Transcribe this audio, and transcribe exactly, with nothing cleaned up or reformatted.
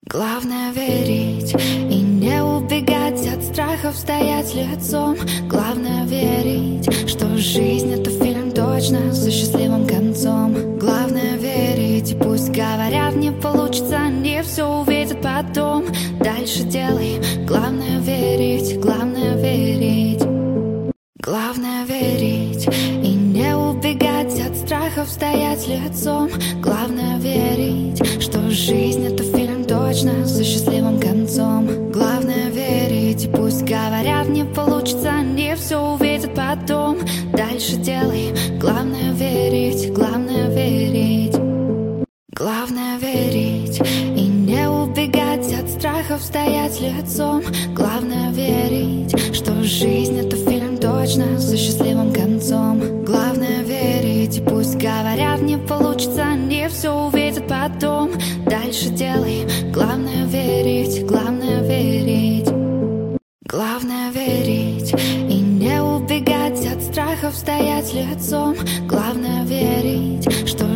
Главное верить и не убегать от страхов, стоять лицом. Главное верить, что жизнь — это фильм точно со счастливым концом. Главное верить, и пусть говорят, не получится, не все увидят потом. Дальше делай, главное верить, главное верить. Главное верить и не убегать от страхов, стоять лицом. Главное верить, что жизнь — это фильм точно со счастливым концом. Главное верить, и пусть говорят, не получится, не все увидят потом. Дальше делай, главное верить, главное верить. Главное верить и не убегать от страхов, стоять лицом. Главное верить, что жизнь — это фильм точно со счастливым концом. Главное верить, и пусть говорят, не получится, не все увидят потом. Дальше делай, главное верить, главное верить. Главное верить и не убегать от страхов, стоять лицом. Главное верить, что